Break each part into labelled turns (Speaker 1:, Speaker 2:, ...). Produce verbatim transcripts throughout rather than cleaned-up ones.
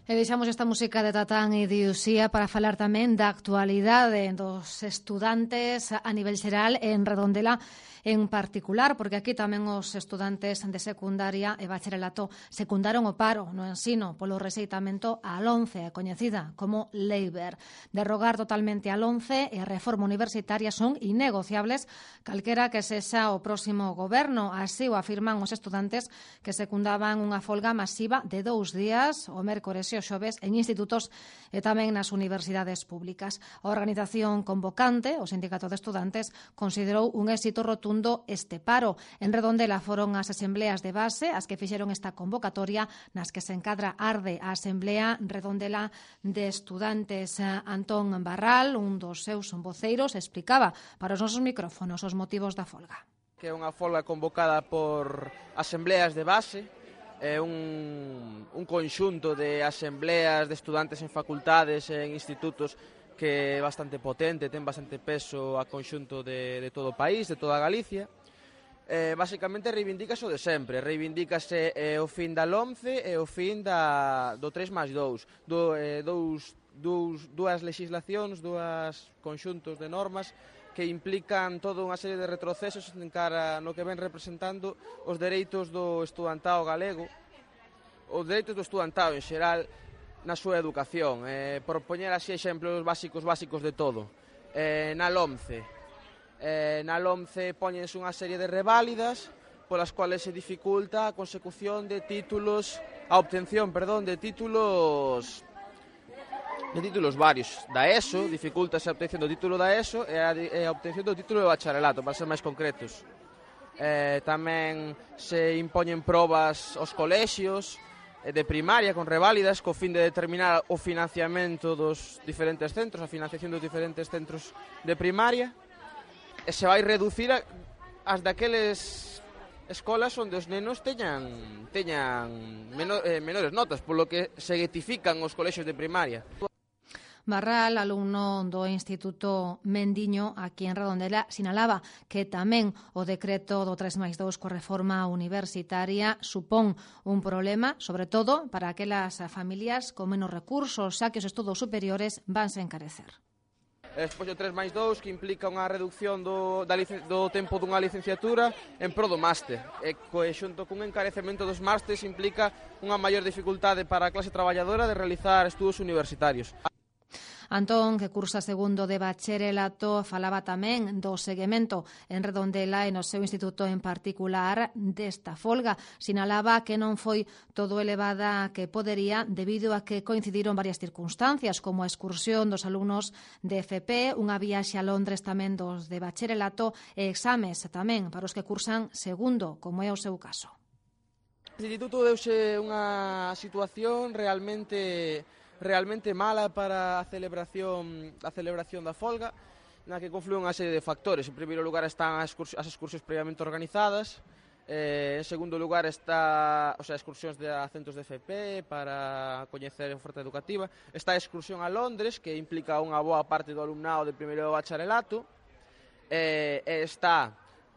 Speaker 1: E deixamos esta música de Tatán e de Uxía para falar tamén da actualidade dos estudantes a nivel xeral en Redondela en particular, porque aquí tamén os estudantes de secundaria e bacharelato secundaron o paro no ensino polo rexeitamento á LOMCE, coñecida como Leiber. Derrogar totalmente a LOMCE e a reforma universitaria son innegociables calquera que sexa o próximo goberno. Así o afirman os estudantes que secundaban unha folga masiva de dous días o mércores e o xoves en institutos e tamén nas universidades públicas. A organización convocante, o Sindicato de Estudantes, considerou un éxito rotundo este paro. En Redondela foron as asembleas de base as que fixeron esta convocatoria nas que se encadra Arde, a Asamblea Redondela de Estudantes. Antón Barral, un dos seus voceiros, explicaba para os nosos micrófonos os motivos da folga.
Speaker 2: Que é unha folga convocada por asembleas de base, é un, un conxunto de asembleas de estudantes en facultades e en institutos que é bastante potente, ten bastante peso a conxunto de, de todo o país, de toda Galicia. Eh, basicamente reivindícase o de sempre, reivindícase eh, o fin da LOMCE e o fin da, do tres máis dous, do, eh, dous, dous, dúas legislacións, dúas conxuntos de normas que implican toda unha serie de retrocesos en cara no que ven representando os dereitos do estudantado galego, os dereitos do estudantado en xeral na súa educación. Eh, por poñer así exemplos básicos básicos de todo. Eh, na LOMCE, eh, na LOMCE poñense unha serie de reválidas polas cuales se dificulta a consecución de títulos, a obtención, perdón, de títulos de títulos varios da ESO, dificultase a obtención do título da ESO e a, e a obtención do título de bacharelato, para ser máis concretos. Eh, tamén se impoñen probas aos colexios de primaria con reválidas co fin de determinar o financiamento dos diferentes centros, a financiación dos diferentes centros de primaria, e se vai reducir a, as daqueles escolas onde os nenos teñan, teñan menor, eh, menores notas, polo que se guetifican os colexios de primaria.
Speaker 1: Barral, alumno do Instituto Mendiño aquí en Redondela, sinalaba que tamén o decreto do tres máis dous coa reforma universitaria supón un problema, sobre todo para aquelas familias con menos recursos, xa que os estudos superiores vanse encarecer.
Speaker 2: Despois o tres máis dous, que implica unha reducción do, da licen, do tempo dunha licenciatura en pro do máster. E xunto cun encarecemento dos másters implica unha maior dificultade para a clase traballadora de realizar estudos universitarios.
Speaker 1: Antón, que cursa segundo de bacharelato, falaba tamén do seguimento en Redondela e no seu instituto en particular desta folga. Sinalaba que non foi todo elevada que podería debido a que coincidiron varias circunstancias, como a excursión dos alumnos de F P, unha viaxe a Londres tamén dos de bacharelato e exames tamén para os que cursan segundo, como é o seu caso.
Speaker 2: O instituto deuse unha situación realmente realmente mala para a celebración a celebración da folga, na que conflúen unha serie de factores. En primeiro lugar están as excursións previamente organizadas, eh, en segundo lugar está, o sea, excursións de a centros de F P para coñecer a oferta educativa, está a excursión a Londres, que implica unha boa parte do alumnado de primeiro bacharelato, eh, e está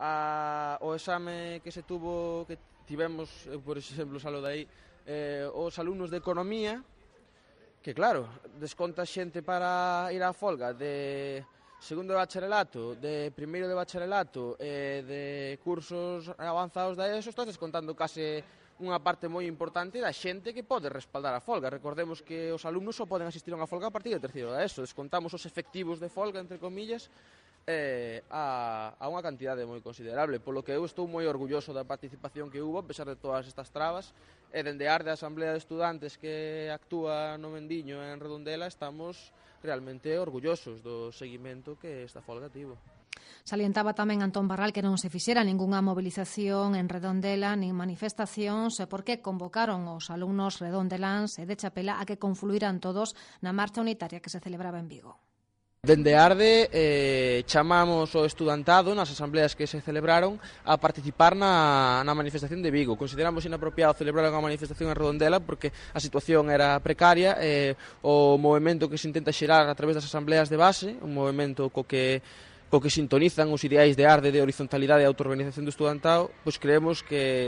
Speaker 2: a, o exame que se tuvo, que tivemos, por exemplo, salo de aí, eh, os alumnos de Economía, que claro, desconta xente para ir á folga de segundo de bacharelato, de primeiro de bacharelato e de cursos avanzados da ESO, estás descontando case unha parte moi importante da xente que pode respaldar a folga. Recordemos que os alumnos só poden asistir a unha folga a partir de terceiro da ESO, descontamos os efectivos de folga, entre comillas, eh, a, a unha cantidade moi considerable, polo que eu estou moi orgulloso da participación que hubo, a pesar de todas estas trabas, e dende Arde, a Asamblea de Estudantes que actúa no Mendiño en Redondela, estamos realmente orgullosos do seguimento que esta folga tivo.
Speaker 1: Salientaba tamén Antón Barral que non se fixera ningunha movilización en Redondela nin manifestacións porque convocaron os alumnos redondeláns e de Chapela a que confluíran todos na marcha unitaria que se celebraba en Vigo.
Speaker 2: Dende Arde eh, chamamos o estudantado nas asambleas que se celebraron a participar na, na manifestación de Vigo. Consideramos inapropiado celebrar unha manifestación en Redondela porque a situación era precaria e eh, o movimento que se intenta xerar a través das asambleas de base, un movimento co que co que sintonizan os ideais de Arde de horizontalidade e autoorganización do estudantado, pois creemos que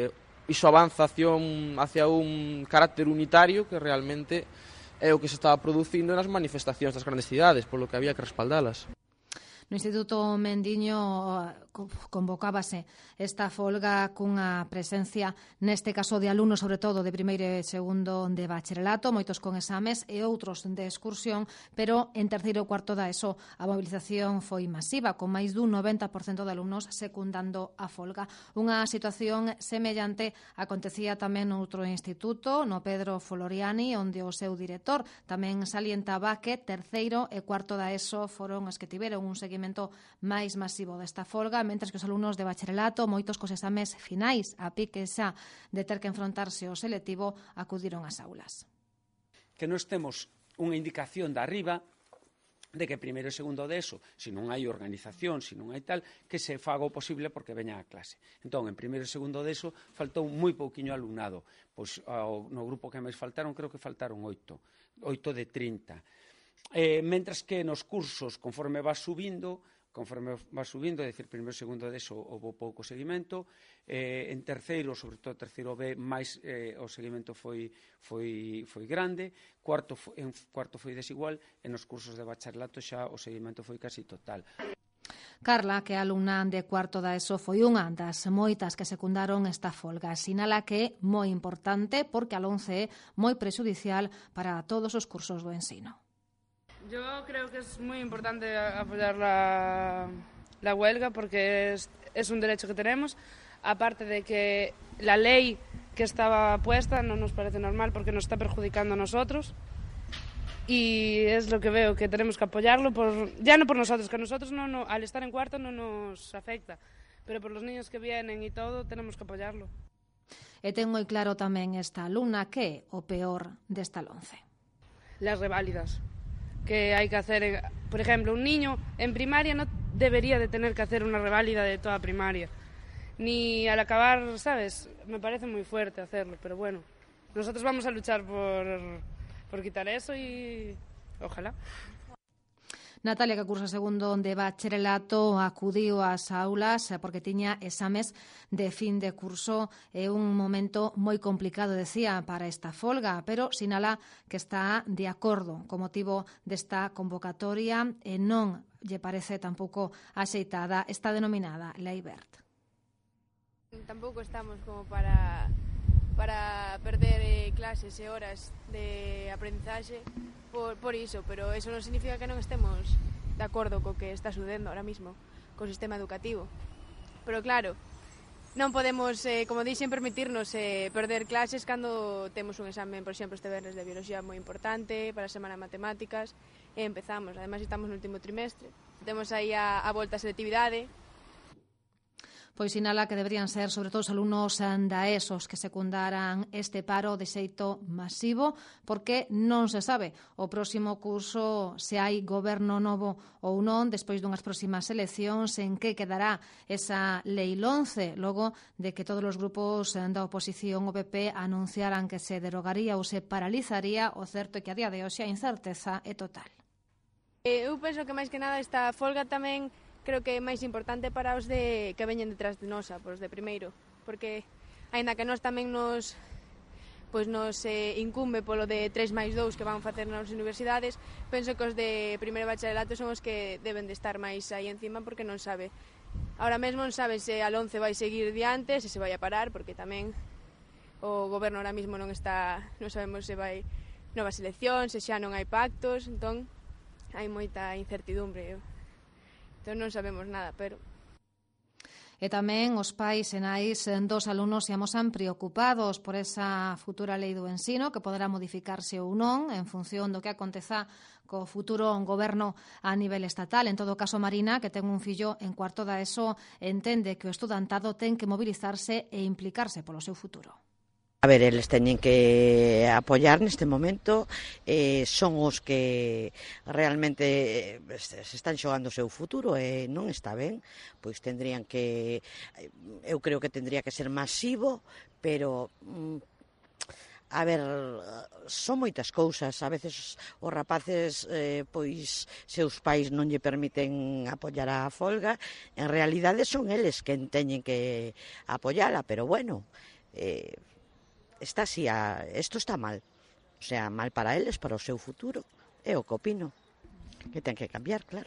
Speaker 2: iso avanza hacia un, hacia un carácter unitario que realmente é o que se estaba producindo nas manifestacións das grandes cidades, polo que había que respaldalas.
Speaker 1: No Instituto Mendiño convocábase esta folga cunha presencia, neste caso de alumnos, sobre todo de primeiro e segundo de bacharelato, moitos con exames e outros de excursión, pero en terceiro e cuarto da ESO a mobilización foi masiva, con máis dun noventa por cento de alumnos secundando a folga. Unha situación semellante acontecía tamén no outro instituto, no Pedro Floriani, onde o seu director tamén salientaba que terceiro e cuarto da ESO foron os que tiveron un seguimento máis masivo desta folga, mentres que os alumnos de bacharelato, moitos cos exames finais, a pique xa de ter que enfrontarse ao selectivo, acudiron ás aulas.
Speaker 3: Que nos temos unha indicación de arriba de que primeiro e segundo de eso, se non hai organización, se non hai tal, que se faga o posible porque veña a clase. Entón, en primeiro e segundo de eso, faltou moi pouquiño alumnado. Pois ao, no grupo que máis faltaron, creo que faltaron oito, oito de trinta. Eh, mentras que nos cursos, conforme vas subindo, conforme vas subindo, é dicir, primeiro e segundo de eso houve pouco seguimento, eh, en terceiro, sobre todo terceiro B, máis eh, o seguimento foi, foi, foi grande, cuarto, en cuarto foi desigual, e nos cursos de bacharelato xa o seguimento foi casi total.
Speaker 1: Carla, que é alumna de cuarto da ESO, foi unha das moitas que secundaron esta folga. Sinala que é moi importante porque a LOMCE é moi prexudicial para todos os cursos do ensino.
Speaker 4: Yo creo que es muy importante apoyar la, la huelga porque es, es un derecho que tenemos, aparte de que la ley que estaba puesta no nos parece normal porque nos está perjudicando a nosotros y es lo que veo, que tenemos que apoyarlo, por, ya no por nosotros, que a nosotros no, no, al estar en cuarto no nos afecta, pero por los niños que vienen y todo tenemos que apoyarlo.
Speaker 1: E ten moi claro tamén esta alumna que é o peor desta LOMCE.
Speaker 4: Las reválidas que hay que hacer, por ejemplo, un niño en primaria no debería de tener que hacer una reválida de toda primaria, ni al acabar, ¿sabes? Me parece muy fuerte hacerlo, pero bueno, nosotros vamos a luchar por, por quitar eso y ojalá.
Speaker 1: Natalia, que cursa segundo de bacharelato, acudiu ás aulas porque tiña exames de fin de curso e un momento moi complicado, decía, para esta folga, pero sinala que está de acordo co motivo desta convocatoria e non lle parece tampouco axeitada esta denominada Lei Wert.
Speaker 5: Tampouco estamos como para para perder eh, clases e horas de aprendizaxe por, por iso, pero eso non significa que non estemos de acordo co que está sucedendo ahora mismo co sistema educativo. Pero claro, non podemos, eh, como dixen, permitirnos eh, perder clases cando temos un examen, por exemplo, este vernes de biología moi importante para a semana de matemáticas e empezamos, ademais estamos no último trimestre. Temos aí a, a volta a selectividade.
Speaker 1: Pois sinala que deberían ser, sobre todo, os alumnos da ESO que secundaran este paro de xeito masivo, porque non se sabe o próximo curso se hai goberno novo ou non, despois dunhas próximas eleccións, en que quedará esa Lei LOMCE, logo de que todos os grupos da oposición, o P P, anunciaran que se derogaría ou se paralizaría. O certo é que a día de hoxe a incerteza é total.
Speaker 5: Eu penso que máis que nada esta folga tamén creo que é máis importante para os de que veñen detrás de nosa, por os de primeiro, porque aínda que nós tamén nos pois nos eh, incumbe polo de tres máis dous que van facer nas universidades, penso que os de primeiro bacharelato son os que deben de estar máis aí encima porque non sabe. Ahora mesmo non sabe se a LOMCE vai seguir diante, se se vai a parar, porque tamén o goberno ahora mesmo non está, non sabemos se vai novas eleccións, se xa non hai pactos, entón hai moita incertidumbre. Entón non sabemos nada, pero...
Speaker 1: E tamén os pais e nais dos alumnos se amosan preocupados por esa futura lei do ensino que poderá modificarse ou non en función do que aconteza co futuro goberno a nivel estatal. En todo caso, Marina, que ten un fillo en cuarto da ESO, entende que o estudantado ten que mobilizarse e implicarse polo seu futuro.
Speaker 6: A ver, eles teñen que apoiar neste momento, eh, son os que realmente se están xogando o seu futuro e non está ben, pois tendrían que, eu creo que tendría que ser masivo, pero a ver, son moitas cousas, a veces os rapaces, eh, pois, seus pais non lle permiten apoiar a folga, en realidade son eles que teñen que apoiala, pero bueno, eh, está así, a, isto está mal. O sea, mal para eles, para o seu futuro. É o que opino. Que ten que cambiar, claro.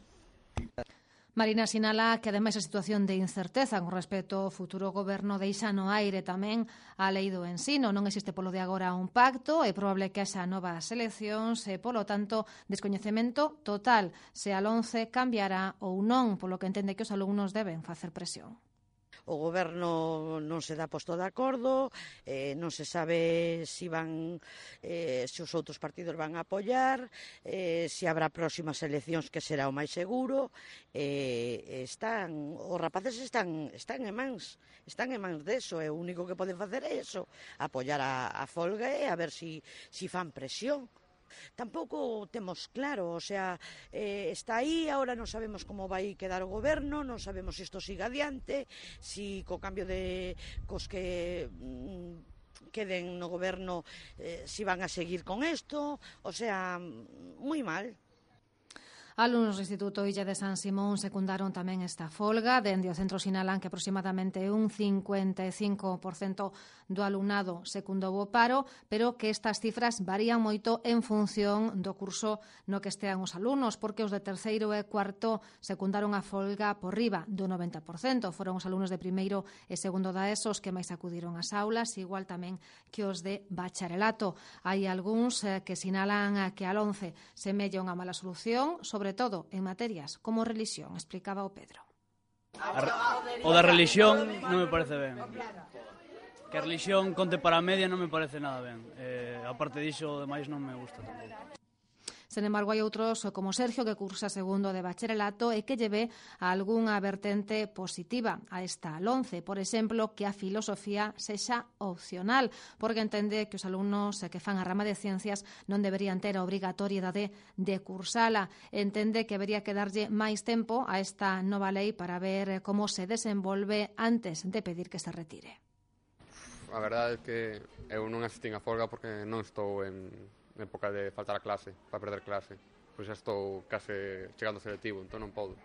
Speaker 1: Marina sinala que, ademais, a situación de incerteza con respecto ao futuro goberno deixa no aire tamén a lei do ensino. Non existe polo de agora un pacto, é probable que haxa novas eleccións e, polo tanto, descoñecemento total se a LOMCE cambiará ou non, polo que entende que os alumnos deben facer presión.
Speaker 6: O goberno non se dá posto de acordo, eh, non se sabe se van, eh, se os outros partidos van a apoiar, eh, se habrá próximas eleccións, que será o máis seguro. Eh, están, os rapaces están, están en mans, están en mans deso, e o único que poden facer é eso, apoiar a, a folga e a ver si, si fan presión. Tampouco temos claro, o sea, eh, está aí, ahora non sabemos como vai quedar o goberno, non sabemos se isto siga adiante, si co cambio de cos que mm, queden no goberno, eh, si van a seguir con isto, o sea, moi mal.
Speaker 1: Alumnos do Instituto Illa de San Simón secundaron tamén esta folga. Dende o centro sinalan que aproximadamente un cincuenta e cinco por cento do alumnado secundou o paro, pero que estas cifras varían moito en función do curso no que estean os alumnos, porque os de terceiro e cuarto secundaron a folga por riba do noventa por cento. Foron os alumnos de primeiro e segundo da ESO os que máis acudiron ás aulas, igual tamén que os de bacharelato. Hai algúns eh, que sinalan eh, que a LOMCE semella unha mala solución, sobre sobre todo en materias como religión, explicaba o Pedro.
Speaker 7: O da religión non me parece ben. Que a religión conte para a media non me parece nada ben. Eh, aparte diso, demais non me gusta tampouco.
Speaker 1: Sen embargo, hai outros como Sergio, que cursa segundo de bacharelato e que lleve a algunha vertente positiva a esta LOMCE. Por exemplo, que a filosofía sexa opcional, porque entende que os alumnos que fan a rama de ciencias non deberían ter a obrigatoriedade de cursala. Entende que debería que darlle máis tempo a esta nova lei para ver como se desenvolve antes de pedir que se retire.
Speaker 8: A verdade é que eu non asistín a folga porque non estou en época de faltar a clase, para perder clase. Pois xa estou case chegando ao selectivo, entón non podo.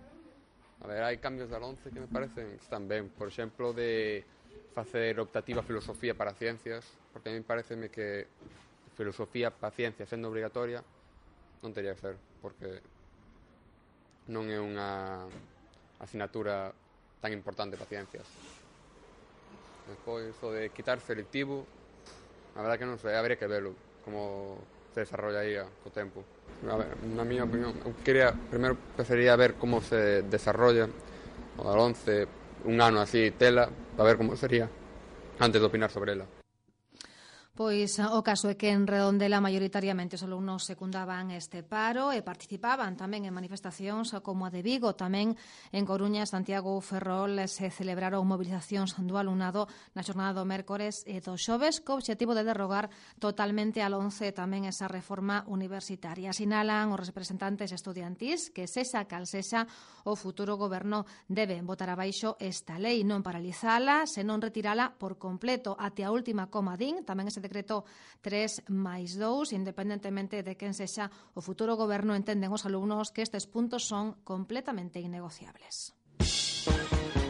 Speaker 8: A ver, hai cambios da LOMCE que me parecen que están ben. Por exemplo, de facer optativa filosofía para ciencias, porque a mí pareceme que filosofía para ciencias sendo obrigatoria non teria que ser, porque non é unha asignatura tan importante para ciencias. Despois, o de quitar selectivo, a verdade que non sei, habería que velo como se desarrollaría co tempo. A ver, na miña opinión, eu quería, primeiro preferiría ver como se desarrolla o da LOMCE un ano así, tela, para ver como sería antes de opinar sobre ela.
Speaker 1: Pois o caso é que en Redondela maioritariamente os alumnos secundaban este paro e participaban tamén en manifestacións como a de Vigo. Tamén en Coruña, Santiago, Ferrol se celebraron movilizacións do alumnado na xornada do mércores e do xoves co obxectivo de derrogar totalmente a LOMCE e tamén esa reforma universitaria. Sinalan os representantes estudiantís que sexa cal sexa o futuro goberno debe botar abaixo esta lei, non paralizala, senón retirala por completo até a última coma din. Tamén ese decreto tres máis dous, independentemente de quen sexa o futuro goberno, entenden os alumnos que estes puntos son completamente innegociables.